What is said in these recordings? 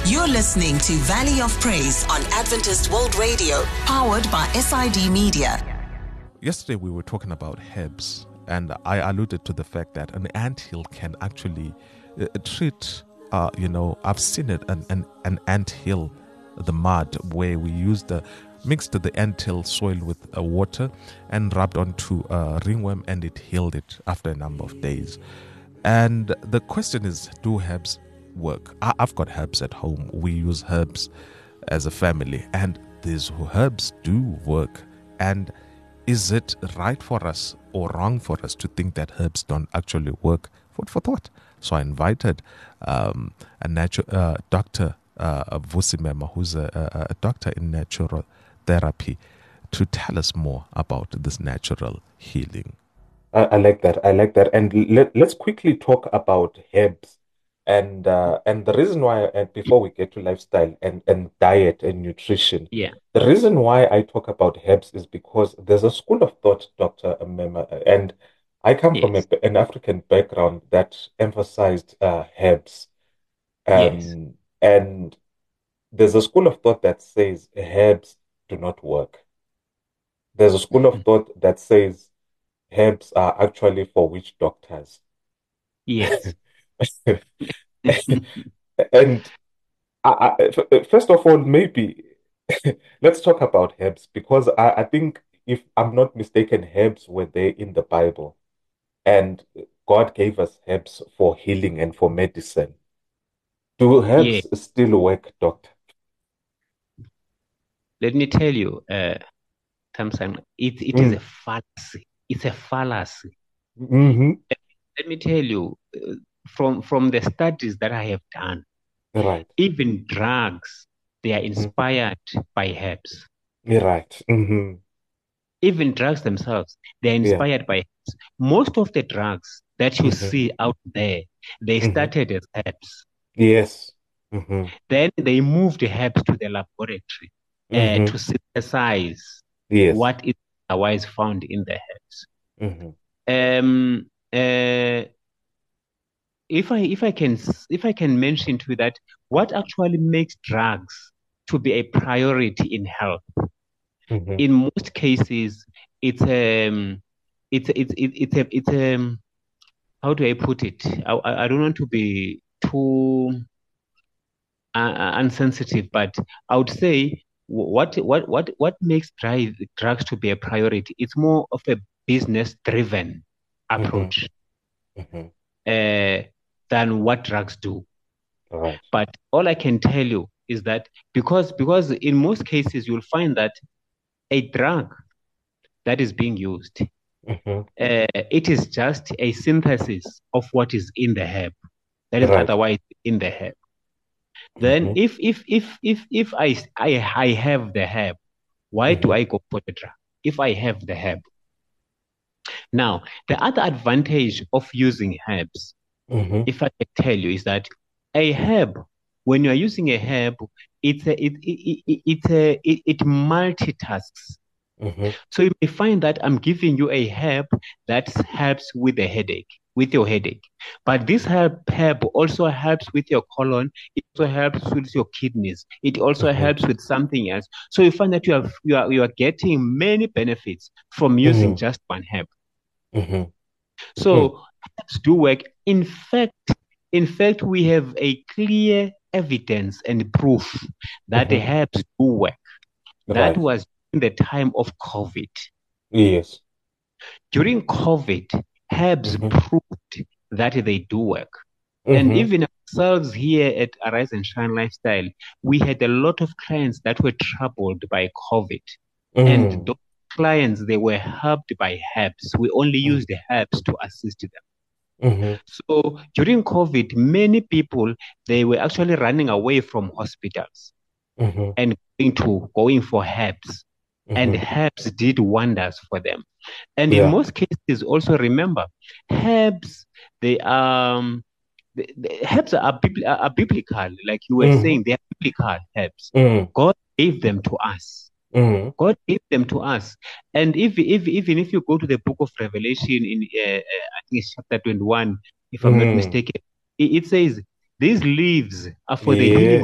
You're listening to Valley of Praise on Adventist World Radio, powered by SID Media. Yesterday we were talking about herbs, and I alluded to the fact that an anthill can actually treat, I've seen it, an anthill, the mud, where we mixed the anthill soil with water and rubbed onto a ringworm, and it healed it after a number of days. And the question is, do herbs work? I've got herbs at home. We use herbs as a family, and these herbs do work. And is it right for us or wrong for us to think that herbs don't actually work? Food for thought. So I invited Dr. Vusimema, who's a doctor in natural therapy, to tell us more about this natural healing. I like that. And let's quickly talk about herbs. And the reason why, before we get to lifestyle and diet and nutrition, the reason why I talk about herbs is because there's a school of thought, Dr. Mema, and I come from an African background that emphasized herbs. And there's a school of thought that says herbs do not work. There's a school of thought that says herbs are actually for witch doctors. Yes. And first of all, maybe let's talk about herbs, because I think, if I'm not mistaken, herbs were there in the Bible, and God gave us herbs for healing and for medicine. Do herbs still work, doctor? Let me tell you, Thompson, it is a fallacy. It's a fallacy. Mm-hmm. Let me tell you, from the studies that I have done, even drugs, they are inspired by herbs. Right. Mm-hmm. Even drugs themselves, they are inspired by herbs. Most of the drugs that you see out there, they started as herbs. Yes. Then they moved the herbs to the laboratory to synthesize what is otherwise found in the herbs. If I can mention to you that what actually makes drugs to be a priority in health, in most cases, it's how do I put it? I don't want to be too unsensitive, but I would say what makes drugs to be a priority? It's more of a business-driven approach than what drugs do. Right. But all I can tell you is that because in most cases you'll find that a drug that is being used, it is just a synthesis of what is in the herb that is otherwise in the herb. Then if I have the herb, why do I go for the drug if I have the herb? Now, the other advantage of using herbs, if I can tell you, is that a herb, when you are using a herb, it multitasks. So you may find that I'm giving you a herb that helps with the headache, with your headache. But this herb also helps with your colon. It also helps with your kidneys. It also helps with something else. So you find that you are getting many benefits from using just one herb. So herbs do work. In fact, we have a clear evidence and proof that the herbs do work. That was in the time of COVID. Yes. During COVID, herbs proved that they do work. And even ourselves here at Arise and Shine Lifestyle, we had a lot of clients that were troubled by COVID. And those clients, they were helped by herbs. We only used the herbs to assist them. So during COVID, many people, they were actually running away from hospitals and going for herbs. And herbs did wonders for them. And in most cases, also remember, herbs, the herbs are biblical, like you were saying, they are biblical herbs. God gave them to us. God gave them to us. And even if you go to the book of Revelation in I think it's chapter 21, if I'm not mistaken, it says these leaves are for the healing of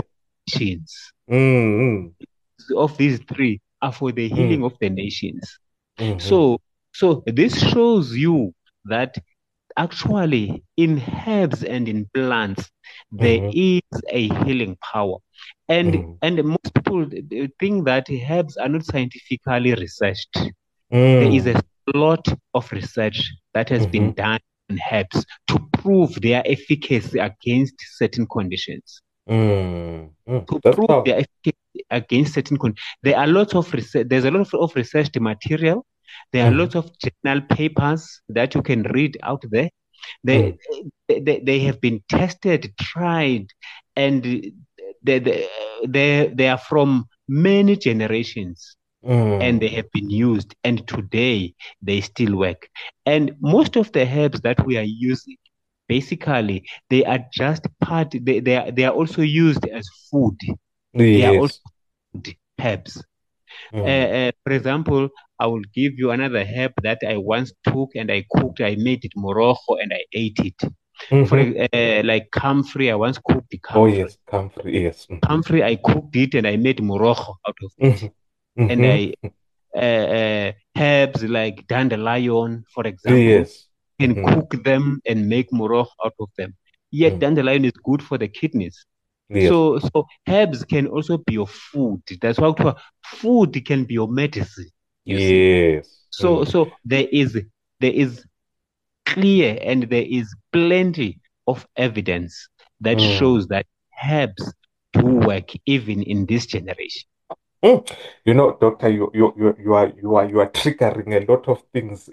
nations. Mm-hmm. Of these three are for the healing of the nations. Mm-hmm. So this shows you that actually in herbs and in plants there is a healing power, and most people think that herbs are not scientifically researched. There is a lot of research that has been done on herbs to prove their efficacy against certain conditions. To prove their efficacy against certain conditions, there are lots of research. There's a lot of researched material. There are lots of journal papers that you can read out there. They have been tested, tried, and they are from many generations. And they have been used, and today they still work. And most of the herbs that we are using, basically, they are just part. They are also used as food. They are also food herbs. For example, I will give you another herb that I once took and I cooked. I made it morojo and I ate it. For like camphor, I once cooked the camphor. Oh yes, camphor, yes. Camphor, I cooked it and I made morojo out of it. And I herbs like dandelion, for example, yes. can cook them and make morojo out of them. Yet dandelion is good for the kidneys. Yes. So herbs can also be your food. That's why food can be your medicine. Yes. See? So there is clear and there is plenty of evidence that shows that herbs do work even in this generation. You know, Doctor, you are triggering a lot of things.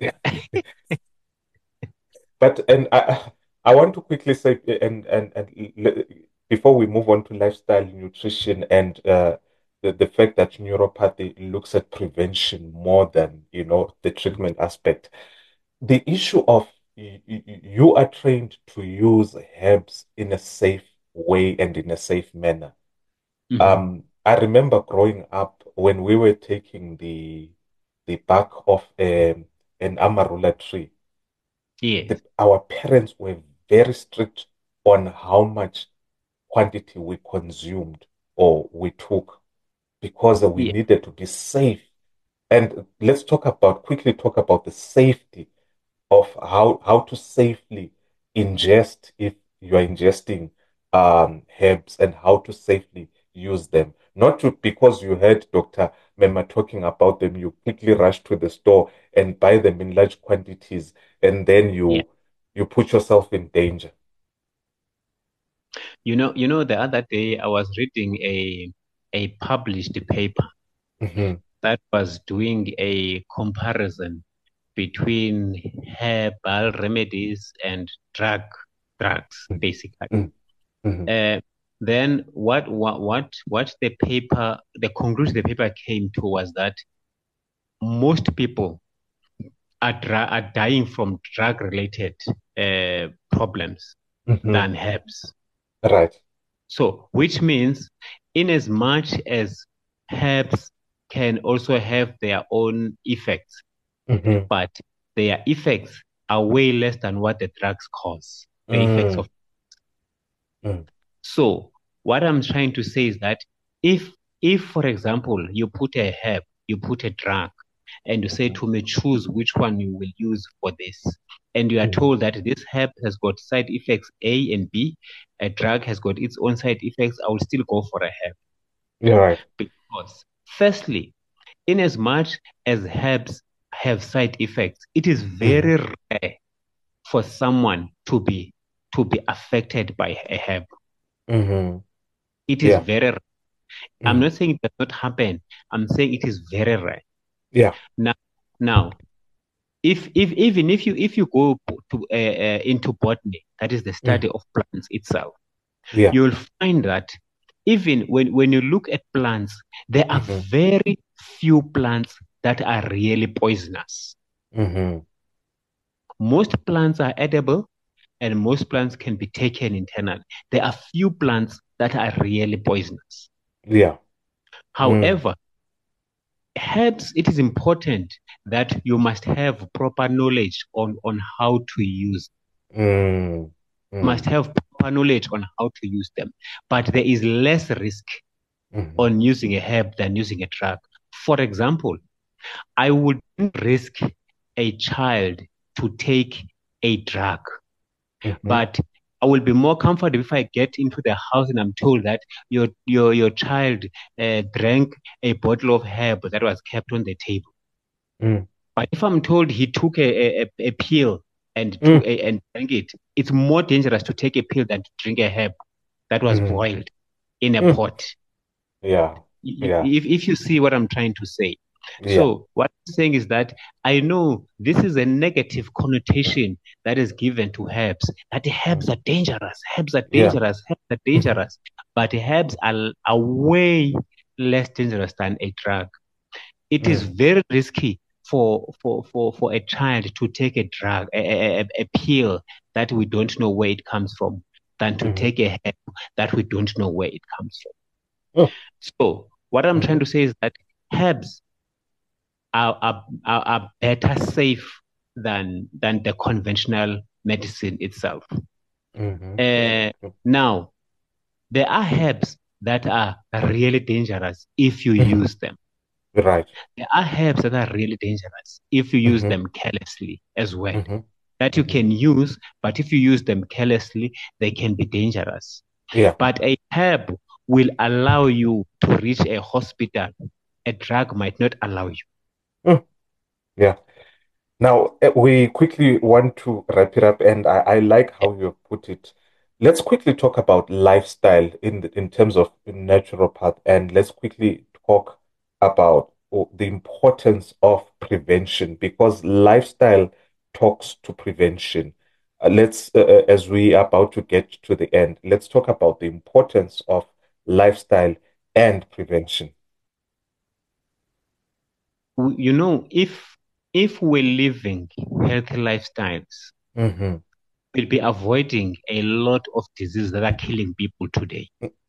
But I want to quickly say and before we move on to lifestyle nutrition and the fact that neuropathy looks at prevention more than the treatment aspect. The issue of you are trained to use herbs in a safe way and in a safe manner. I remember growing up when we were taking the bark of an amarula tree. Yes. Our parents were very strict on how much quantity we consumed or we took because we needed to be safe. And let's quickly talk about the safety of how to safely ingest if you are ingesting herbs and how to safely use them. Not because you heard Dr. Mema talking about them, you quickly rush to the store and buy them in large quantities, and then you put yourself in danger. You know, the other day I was reading a published paper that was doing a comparison between herbal remedies and drugs, basically. Then what the conclusion the paper came to was that most people are dying from drug-related problems than herbs. Right. So, which means, in as much as herbs can also have their own effects, but their effects are way less than what the drugs cause, the effects of. So, what I'm trying to say is that if, for example, you put a herb, you put a drug, and you say to me, choose which one you will use for this, and you are told that this herb has got side effects A and B, a drug has got its own side effects, I will still go for a herb. Yeah, right. Because, firstly, in as much as herbs have side effects, it is very rare for someone to be affected by a herb. It is very rare. I'm not saying it does not happen. I'm saying it is very rare. Yeah. Now, if you go to into botany, that is the study of plants itself, you will find that even when you look at plants, there are very few plants that are really poisonous. Most plants are edible, and most plants can be taken internally. There are few plants that are really poisonous. Yeah. However, herbs, it is important that you must have proper knowledge on how to use them. Must have proper knowledge on how to use them. But there is less risk on using a herb than using a drug. For example, I wouldn't risk a child to take a drug, but I will be more comfortable if I get into the house and I'm told that your child drank a bottle of herb that was kept on the table. But if I'm told he took a pill and drank it, it's more dangerous to take a pill than to drink a herb that was boiled in a pot. Yeah. If you see what I'm trying to say. Yeah. So what I'm saying is that I know this is a negative connotation that is given to herbs, that herbs are dangerous, herbs are dangerous, herbs are dangerous. But herbs are way less dangerous than a drug. It is very risky for a child to take a drug, a pill that we don't know where it comes from, than to take a herb that we don't know where it comes from. So what I'm trying to say is that herbs are better safe than the conventional medicine itself. Now, there are herbs that are really dangerous if you use them. Right. There are herbs that are really dangerous if you use them carelessly as well. That you can use, but if you use them carelessly, they can be dangerous. Yeah. But a herb will allow you to reach a hospital. A drug might not allow you. Yeah. Now, we quickly want to wrap it up, and I like how you put it. Let's quickly talk about lifestyle in terms of naturopath, and let's quickly talk about the importance of prevention, because lifestyle talks to prevention. As we are about to get to the end, let's talk about the importance of lifestyle and prevention. You know, if we're living healthy lifestyles, we'll be avoiding a lot of diseases that are killing people today.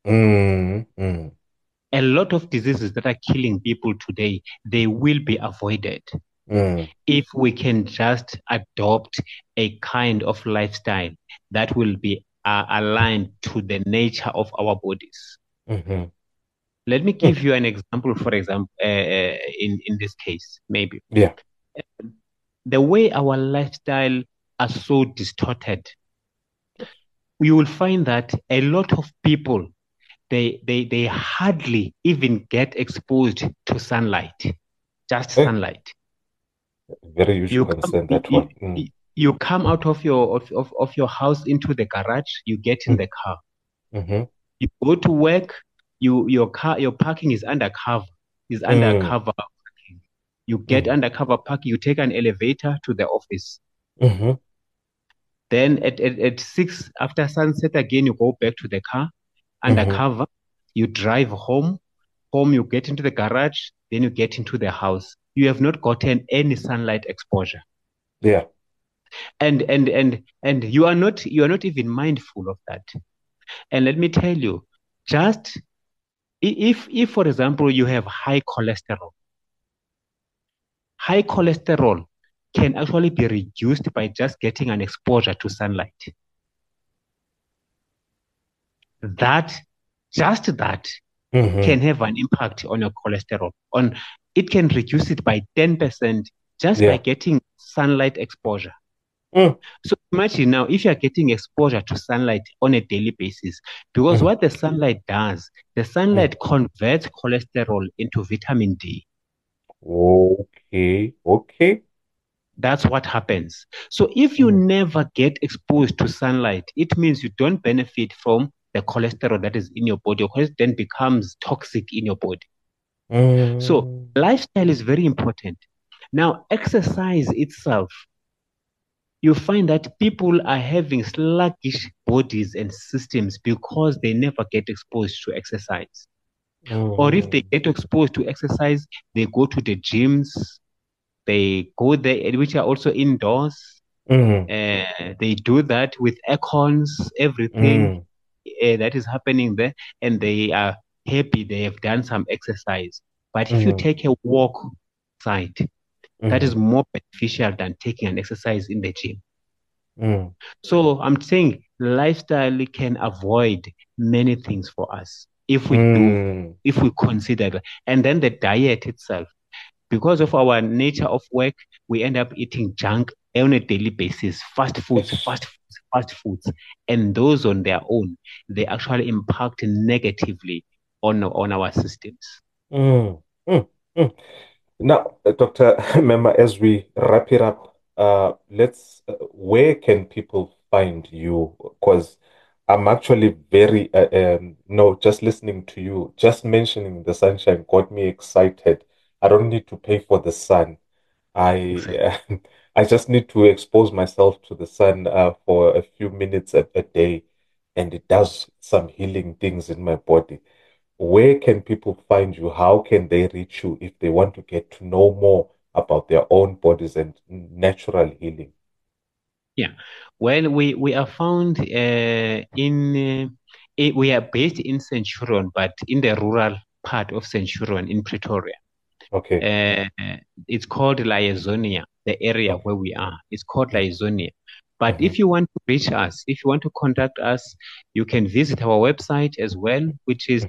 A lot of diseases that are killing people today, they will be avoided if we can just adopt a kind of lifestyle that will be aligned to the nature of our bodies. Let me give you an example, for example, in this case, maybe. Yeah. The way our lifestyle are so distorted, you will find that a lot of people, they hardly even get exposed to sunlight, just sunlight. Very usual concern, that one. You come out of your house into the garage, you get in the car. You go to work, your parking is undercover. Undercover parking. You get undercover parking, you take an elevator to the office. Then at 6 after sunset again, you go back to the car, undercover, you drive home, you get into the garage, then you get into the house. You have not gotten any sunlight exposure. Yeah. And you are not even mindful of that. And let me tell you, just if for example you have high cholesterol can actually be reduced by just getting an exposure to sunlight. That can have an impact on your cholesterol. It can reduce it by 10% just by getting sunlight exposure. So imagine now if you're getting exposure to sunlight on a daily basis, because what the sunlight does, the sunlight converts cholesterol into vitamin D. Okay. That's what happens. So if you never get exposed to sunlight, it means you don't benefit from the cholesterol that is in your body. Your cholesterol then becomes toxic in your body. So lifestyle is very important. Now, exercise itself, you find that people are having sluggish bodies and systems because they never get exposed to exercise. Or if they get exposed to exercise, they go to the gyms, they go there, which are also indoors. They do that with aircons, everything that is happening there, and they are happy they have done some exercise. But if you take a walk outside, that is more beneficial than taking an exercise in the gym. So I'm saying lifestyle can avoid many things for us. if we consider that. And then the diet itself. Because of our nature of work, we end up eating junk on a daily basis, fast foods. And those on their own, they actually impact negatively on our systems. Now, Dr. Mema, as we wrap it up, where can people find you? Because I'm actually very, just listening to you, just mentioning the sunshine got me excited. I don't need to pay for the sun. I just need to expose myself to the sun for a few minutes a day, and it does some healing things in my body. Where can people find you? How can they reach you if they want to get to know more about their own bodies and natural healing? Yeah, well, we are found we are based in Centurion, but in the rural part of Centurion in Pretoria. Okay. It's called Liazonia, the area where we are. It's called Liazonia. But if you want to reach us, if you want to contact us, you can visit our website as well, which is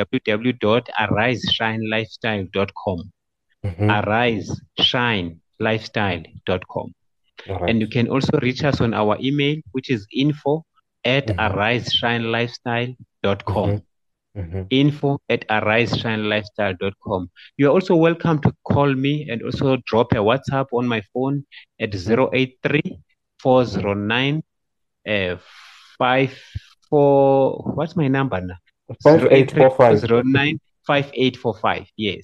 www.ariseShineLifestyle.com. ariseShineLifestyle.com. Right. And you can also reach us on our email, which is info@ariseshinelifestyle.com. info@ariseshinelifestyle.com. You're also welcome to call me and also drop a WhatsApp on my phone at 083-409 54. What's my number now? 5845. 5845. Yes.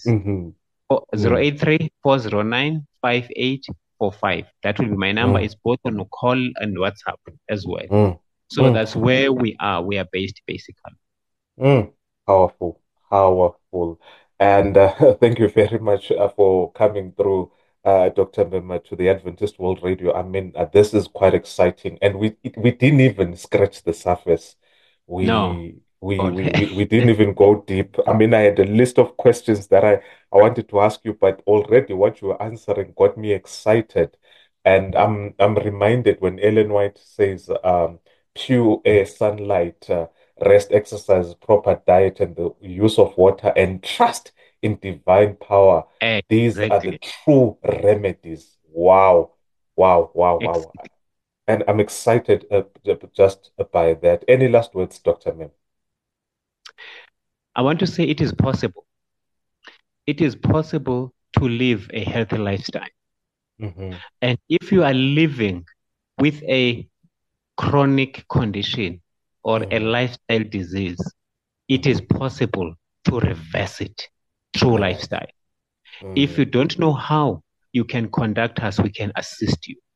083-409-5845. That will be my number. It's both on call and WhatsApp as well. So that's where we are. We are based basically. Powerful. And thank you very much for coming through, Dr. Mema, to the Adventist World Radio. I mean, this is quite exciting, and we didn't even scratch the surface. We didn't even go deep. I mean, I had a list of questions that I wanted to ask you, but already what you were answering got me excited. And I'm reminded when Ellen White says, pure air, sunlight, rest, exercise, proper diet, and the use of water, and trust in divine power. These are the true remedies. Wow. And I'm excited just by that. Any last words, Dr. Mem? I want to say it is possible. It is possible to live a healthy lifestyle. And if you are living with a chronic condition or a lifestyle disease, it is possible to reverse it through lifestyle. If you don't know how, you can contact us. We can assist you.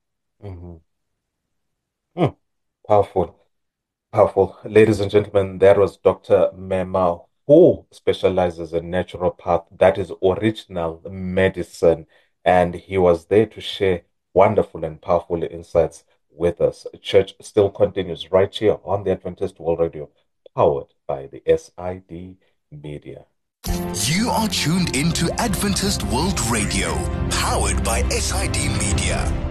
Powerful. Ladies and gentlemen, that was Dr. Mema, who specializes in naturopath, that is original medicine. And he was there to share wonderful and powerful insights with us. Church still continues right here on the Adventist World Radio, powered by the SID Media. You are tuned into Adventist World Radio, powered by SID Media.